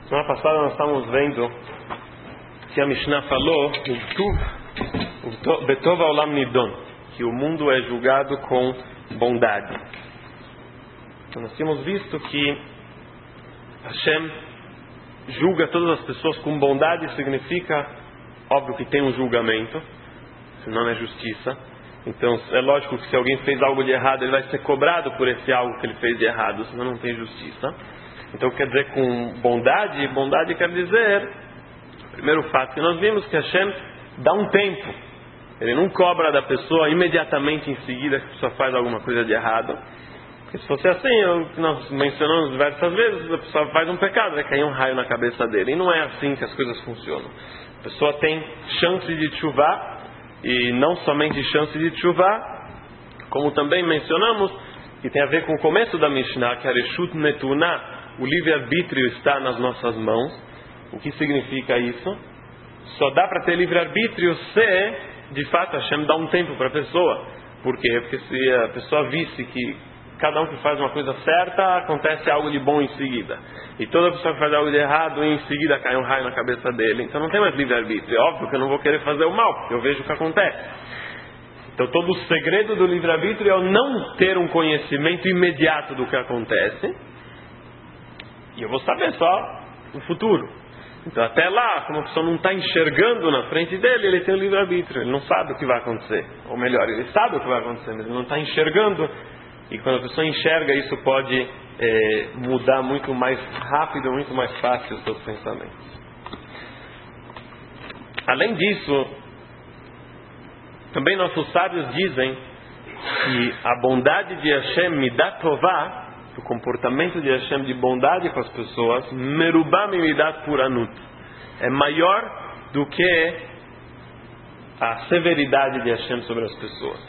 Semana passada nós estávamos vendo que a Mishnah falou Betov Haolam Nidon, que o mundo é julgado com bondade. Então nós tínhamos visto que Hashem julga todas as pessoas com bondade, significa, óbvio que tem um julgamento, senão não é justiça. Então é lógico que se alguém fez algo de errado, ele vai ser cobrado por esse algo que ele fez de errado, senão não tem justiça. Então quer dizer com bondade, bondade quer dizer, primeiro fato que nós vimos, que Hashem dá um tempo. Ele não cobra da pessoa imediatamente em seguida que a pessoa faz alguma coisa de errado. Porque se fosse assim, nós mencionamos diversas vezes, a pessoa faz um pecado, vai cair um raio na cabeça dele. E não é assim que as coisas funcionam. A pessoa tem chance de tchuvá, e não somente chance de tchuvá, como também mencionamos, que tem a ver com o começo da Mishnah, que a Reshut Netuná, o livre-arbítrio está nas nossas mãos. O que significa isso? Só dá para ter livre-arbítrio se, de fato, Hashem dá um tempo para a pessoa. Por quê? Porque se a pessoa visse que cada um que faz uma coisa certa, acontece algo de bom em seguida. E toda pessoa que faz algo de errado, em seguida cai um raio na cabeça dele. Então não tem mais livre-arbítrio. É óbvio que eu não vou querer fazer o mal, porque eu vejo o que acontece. Então todo o segredo do livre-arbítrio é eu não ter um conhecimento imediato do que acontece. E eu vou saber só no futuro. Então até lá, como a pessoa não está enxergando na frente dele, ele tem o livre-arbítrio. Ele não sabe o que vai acontecer. Ou melhor, ele sabe o que vai acontecer, mas ele não está enxergando. E quando a pessoa enxerga, isso pode mudar muito mais rápido, muito mais fácil os seus pensamentos. Além disso, também nossos sábios dizem que a bondade de Hashem Midat Tová, o comportamento de Hashem de bondade com as pessoas, Merubá Midat Puranut, é maior do que a severidade de Hashem sobre as pessoas.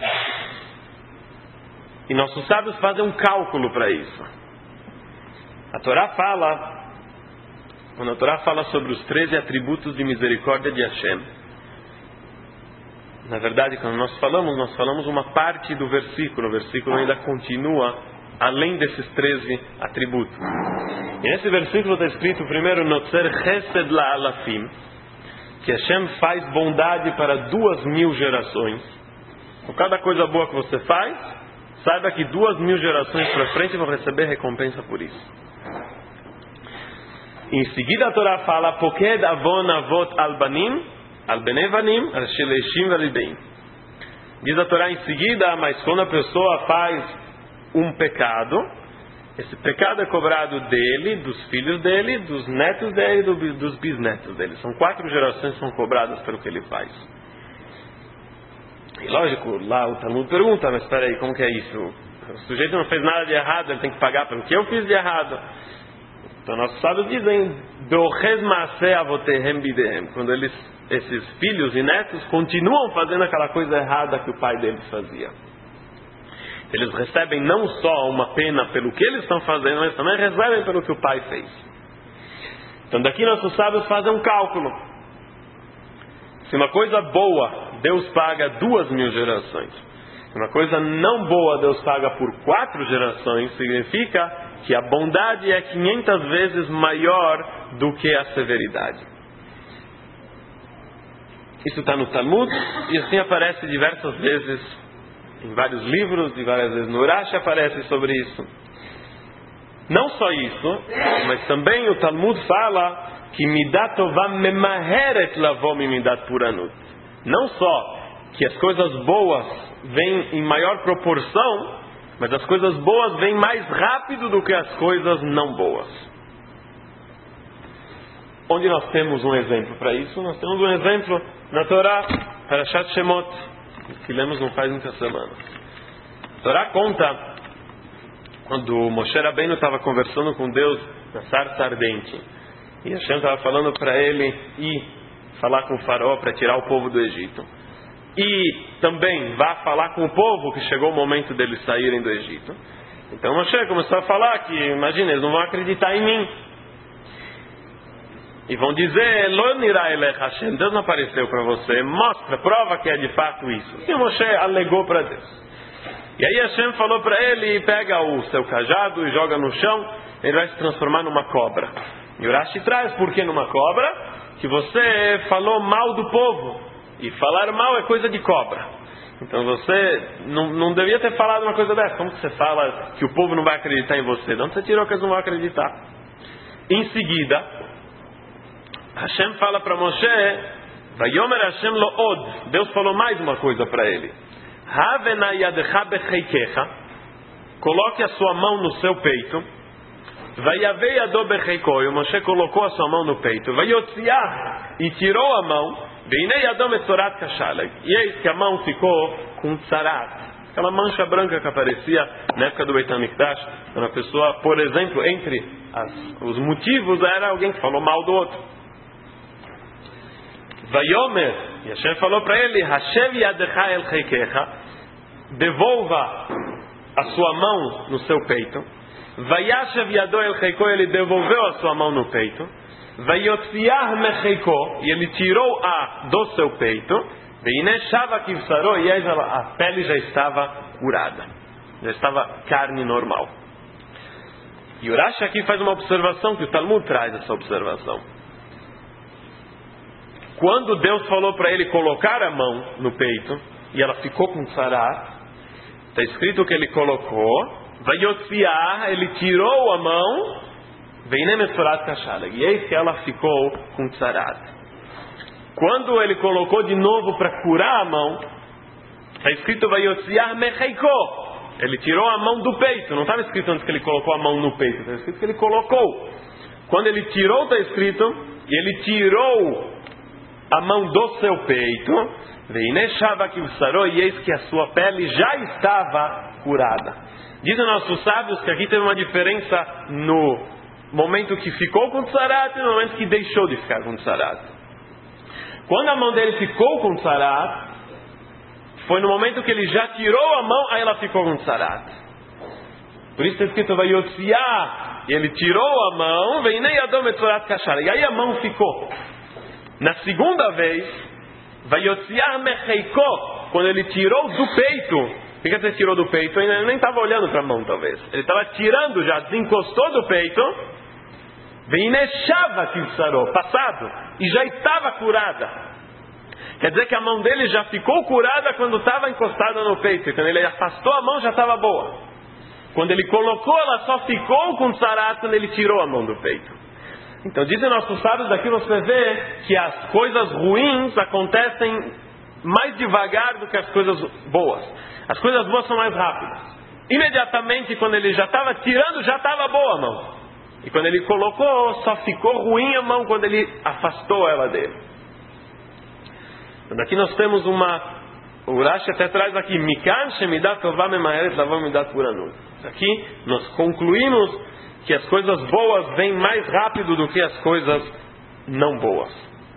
E nossos sábios fazem um cálculo para isso. A Torá fala, quando a Torá fala sobre os 13 atributos de misericórdia de Hashem, na verdade, quando nós falamos uma parte do versículo. O versículo ainda continua além desses 13 atributos. E nesse versículo está escrito primeiro, Notzer Chesed La'alafim, que Hashem faz bondade para 2000 gerações. Com cada coisa boa que você faz, saiba que 2000 gerações para frente vão receber recompensa por isso. Em seguida a Torá fala, Poked Avon Avot Albanim, Albenevanim, Asheleishim Valibeim. Diz a Torá em seguida, mas quando a pessoa faz um pecado, esse pecado é cobrado dele, dos filhos dele, dos netos dele e dos bisnetos dele. São 4 gerações que são cobradas pelo que ele faz. E lógico, lá o Talmud pergunta, mas espera aí, como que é isso? O sujeito não fez nada de errado, ele tem que pagar pelo que eu fiz de errado. Então nossos sábios dizem, quando esses filhos e netos continuam fazendo aquela coisa errada que o pai deles fazia. Eles recebem não só uma pena pelo que eles estão fazendo, mas também recebem pelo que o pai fez. Então daqui nossos sábios fazem um cálculo. Se uma coisa boa, Deus paga 2000 gerações. Se uma coisa não boa, Deus paga por 4 gerações, significa que a bondade é 500 vezes maior do que a severidade. Isso está no Talmud, e assim aparece diversas vezes em vários livros, e várias vezes no Rashi aparece sobre isso. Não só isso, mas também o Talmud fala que Midat Tová memaheret lavom midat puranut. Não só que as coisas boas vêm em maior proporção, mas as coisas boas vêm mais rápido do que as coisas não boas. Onde nós temos um exemplo para isso? Nós temos um exemplo na Torá, Parashat Shemot, que lemos não faz muitas semanas. A Torá conta quando Moshe Rabbeinu estava conversando com Deus na sarça ardente, e Hashem estava falando para ele ir falar com o faraó para tirar o povo do Egito. E também vá falar com o povo que chegou o momento deles saírem do Egito. Então Moshe começou a falar que, imagina, eles não vão acreditar em mim. E vão dizer, Lo nirá elech Hashem, Deus não apareceu para você, mostra, prova que é de fato isso. E Moshe alegou para Deus. E aí Hashem falou para ele, pega o seu cajado e joga no chão, ele vai se transformar numa cobra. E o Rashi traz, por que numa cobra? Que você falou mal do povo. E falar mal é coisa de cobra. Então você não devia ter falado uma coisa dessa. Como que você fala que o povo não vai acreditar em você? De onde você tirou que eles não vão acreditar? Em seguida, Hashem fala para Moshe, Vayomer Hashem lo od. Deus falou mais uma coisa para ele. Havena yadecha becheikecha. Coloque a sua mão no seu peito. Vayavei yado becheikoi. O Moshe colocou a sua mão no peito. Vayotziah. E tirou a mão. Veinei yado metzorat kashaleg. E eis que a mão ficou com tzarat. Aquela mancha branca que aparecia na época do Beit HaMikdash. Quando a pessoa, por exemplo, entre os motivos, era alguém que falou mal do outro. Vayomer. E Hashem falou para ele, Hashem yadecha el cheikecha. Devolva a sua mão no seu peito. Vayashav yado el cheiko. Ele devolveu a sua mão no peito. Vayotziah mecheiko. E ele tirou a do seu peito. Veine shava kivsaro. E a pele já estava curada. Já estava carne normal. E o Rashi aqui faz uma observação, que o Talmud traz essa observação. Quando Deus falou para ele colocar a mão no peito, e ela ficou com tzarat, está escrito que ele colocou, Vayotziah, ele tirou a mão, Veine metzorat kashaleg. E eis que ela ficou com tzarat. Quando ele colocou de novo para curar a mão, está escrito Vayotziah mecheiko. Ele tirou a mão do peito. Não estava escrito antes que ele colocou a mão no peito. Está escrito que ele colocou. Quando ele tirou, está escrito, e ele tirou a mão do seu peito, Veine shava kivsaro. E eis que a sua pele já estava curada. Dizem nossos sábios que aqui teve uma diferença no momento que ficou com tzarat e no momento que deixou de ficar com tzarat. Quando a mão dele ficou com tzarat, foi no momento que ele já tirou a mão, aí ela ficou com tzarat. Por isso está escrito Vayotziah, e ele tirou a mão, Veinei yado metzorat kashaleg. E aí a mão ficou. Na segunda vez, Vayotziah mecheiko, quando ele tirou do peito. Por que você tirou do peito? Ele nem estava olhando para a mão, talvez. Ele estava tirando já, desencostou do peito. Veine shava kivsaro, passado. E já estava curada. Quer dizer que a mão dele já ficou curada quando estava encostada no peito. E quando ele afastou a mão, já estava boa. Quando ele colocou, ela só ficou com tzarat quando ele tirou a mão do peito. Então, dizem nossos sábios, daqui você vê que as coisas ruins acontecem mais devagar do que as coisas boas. As coisas boas são mais rápidas. Imediatamente, quando ele já estava tirando, já estava boa a mão. E quando ele colocou, só ficou ruim a mão quando ele afastou ela dele. Então, aqui nós temos o Rashi até traz aqui, Mikan shemidat tovah memaheret lavo midat puranut. Aqui nós concluímos que as coisas boas vêm mais rápido do que as coisas não boas.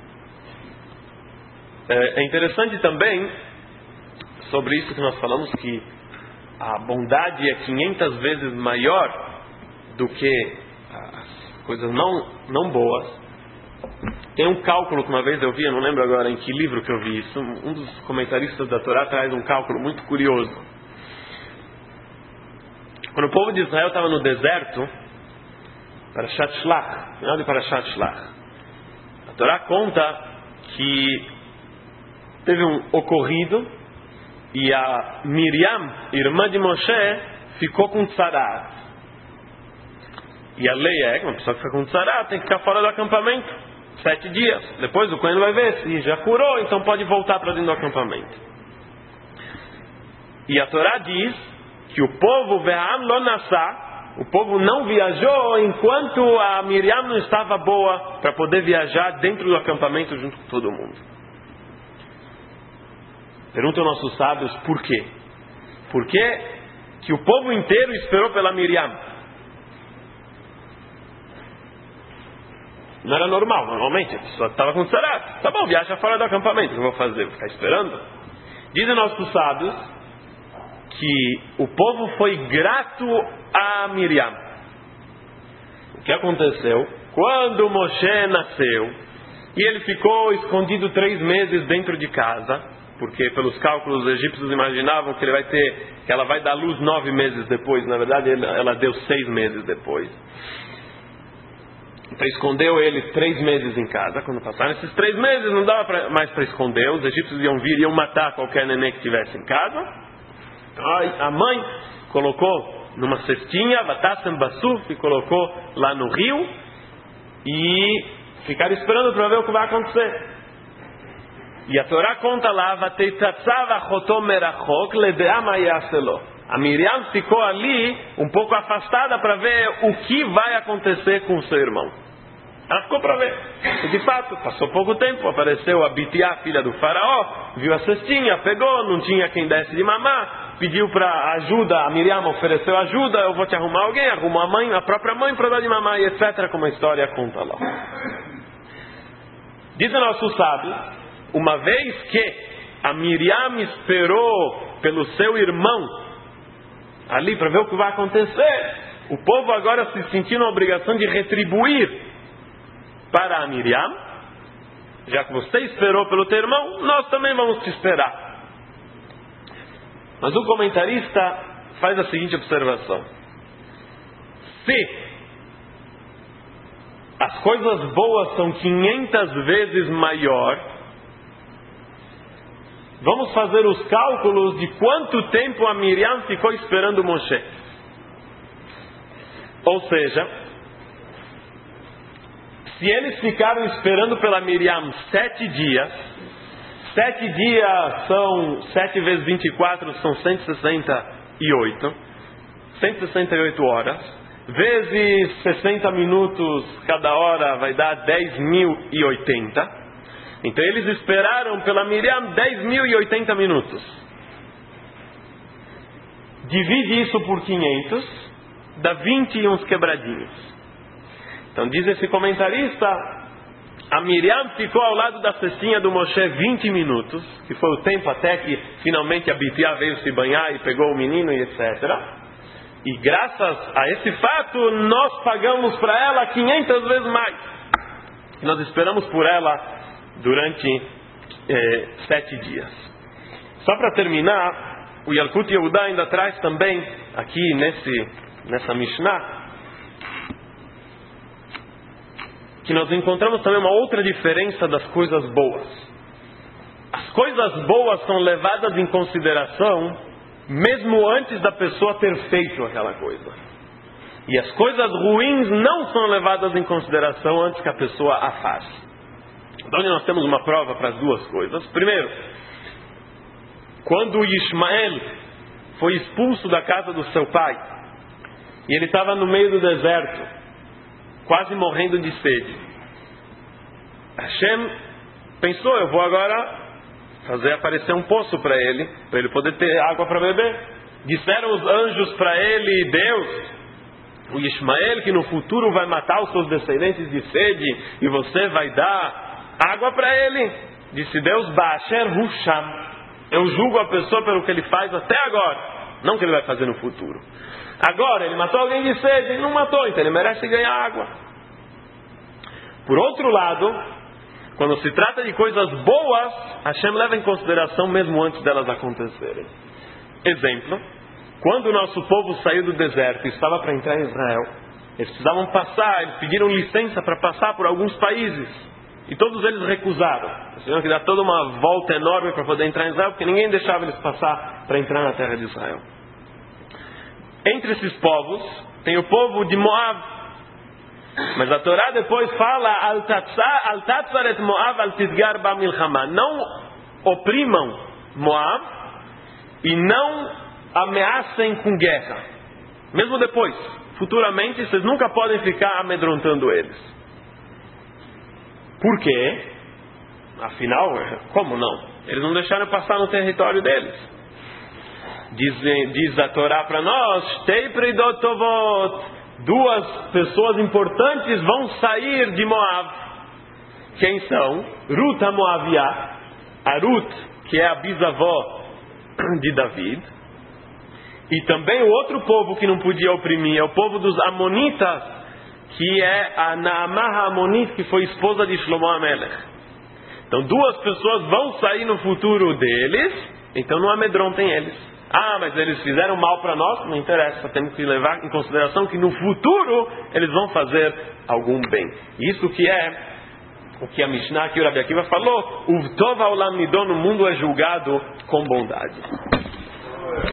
É interessante também, sobre isso que nós falamos, que a bondade é 500 vezes maior do que as coisas não boas. Tem um cálculo que uma vez eu vi, eu não lembro agora em que livro que eu vi isso, um dos comentaristas da Torá traz um cálculo muito curioso. Quando o povo de Israel estava no deserto, Parashat Shlach, final de Parashat Shlach, a Torá conta que teve um ocorrido e a Miriam, irmã de Moshe, ficou com tzarat. E a lei é que uma pessoa que fica com tzarat tem que ficar fora do acampamento 7 dias. Depois o Cohen vai ver se já curou, então pode voltar para dentro do acampamento. E a Torá diz que o povo Ve'am lo nasá, o povo não viajou enquanto a Miriam não estava boa para poder viajar dentro do acampamento junto com todo mundo. Perguntam nossos sábios por quê? Por que o povo inteiro esperou pela Miriam? Não era normal, normalmente a pessoa estava com tzarat. Tá bom, viaja fora do acampamento, o que eu vou fazer? Vou ficar esperando? Dizem nossos sábios que o povo foi grato a Miriam. O que aconteceu? Quando Moshe nasceu, e ele ficou escondido 3 meses dentro de casa, porque pelos cálculos os egípcios imaginavam que que ela vai dar luz 9 meses depois. Na verdade ela deu 6 meses depois. Então escondeu ele 3 meses em casa. Quando passaram esses 3 meses, não dava mais para esconder. Os egípcios iam vir e iam matar qualquer neném que estivesse em casa. Então a mãe colocou numa cestinha, Vatassem Basuf, e colocou lá no rio. E ficaram esperando para ver o que vai acontecer. E a Torá conta lá, a Miriam ficou ali um pouco afastada para ver o que vai acontecer com o seu irmão. Ela ficou para ver. E de fato, passou pouco tempo, apareceu a Bitiá, filha do faraó, viu a cestinha, pegou, não tinha quem desse de mamar, pediu para ajuda, a Miriam ofereceu ajuda, eu vou te arrumar alguém, arrumou a mãe, a própria mãe para dar de mamar, e etc., como a história conta lá. Diz o nosso sábio, uma vez que a Miriam esperou pelo seu irmão ali para ver o que vai acontecer, o povo agora se sentiu na obrigação de retribuir para a Miriam. Já que você esperou pelo teu irmão, nós também vamos te esperar. Mas o comentarista faz a seguinte observação: se as coisas boas são 500 vezes maior, vamos fazer os cálculos de quanto tempo a Miriam ficou esperando Moshe. Ou seja, se eles ficaram esperando pela Miriam 7 dias, 7 dias são 7 vezes 24, são 168 horas, vezes 60 minutos cada hora vai dar 10.080. Então eles esperaram pela Miriam 10.080 minutos. Divide isso por 500, dá 20 e uns quebradinhos. Então diz esse comentarista, a Miriam ficou ao lado da cestinha do Moshe 20 minutos, que foi o tempo até que finalmente a Bitiá veio se banhar e pegou o menino e etc. E graças a esse fato, nós pagamos para ela 500 vezes mais. Nós esperamos por ela durante 7 dias. Só para terminar, o Yalkut Yehudá ainda traz também, aqui nessa Mishnah, que nós encontramos também uma outra diferença das coisas boas. As coisas boas são levadas em consideração mesmo antes da pessoa ter feito aquela coisa. E as coisas ruins não são levadas em consideração antes que a pessoa a faz. Então nós temos uma prova para as duas coisas. Primeiro, quando Ismael foi expulso da casa do seu pai, e ele estava no meio do deserto, quase morrendo de sede, Hashem pensou, eu vou agora fazer aparecer um poço para ele poder ter água para beber. Disseram os anjos para ele, Deus, o Ismael, que no futuro vai matar os seus descendentes de sede, e você vai dar água para ele. Disse Deus, Ba'asher Husham, eu julgo a pessoa pelo que ele faz até agora, não o que ele vai fazer no futuro. Agora, ele matou alguém de sede, ele não matou, então ele merece ganhar água. Por outro lado, quando se trata de coisas boas, Hashem leva em consideração mesmo antes delas acontecerem. Exemplo, quando o nosso povo saiu do deserto e estava para entrar em Israel, eles precisavam passar, eles pediram licença para passar por alguns países, e todos eles recusaram. Eles tiveram que dar toda uma volta enorme para poder entrar em Israel, porque ninguém deixava eles passar para entrar na terra de Israel. Entre esses povos, tem o povo de Moab. Mas a Torá depois fala, Al-Tatzaret Moab al-Tidgar ba-Milchama. Não oprimam Moab e não ameacem com guerra. Mesmo depois, futuramente, vocês nunca podem ficar amedrontando eles. Por quê? Afinal, como não? Eles não deixaram passar no território deles. Diz a Torá para nós, duas pessoas importantes vão sair de Moab. Quem são? Ruth a Moabiá, a Ruth, que é a bisavó de David, e também o outro povo que não podia oprimir é o povo dos Amonitas, que é a Naamah Amonit, que foi esposa de Shlomo HaMelech. Então 2 pessoas vão sair no futuro deles, então não amedrontem eles. mas eles fizeram mal para nós, não interessa, temos que levar em consideração que no futuro eles vão fazer algum bem. Isso que é o que a Mishnah, que o Rabi Akiva falou, Uvtov haolam nidon, o mundo é julgado com bondade.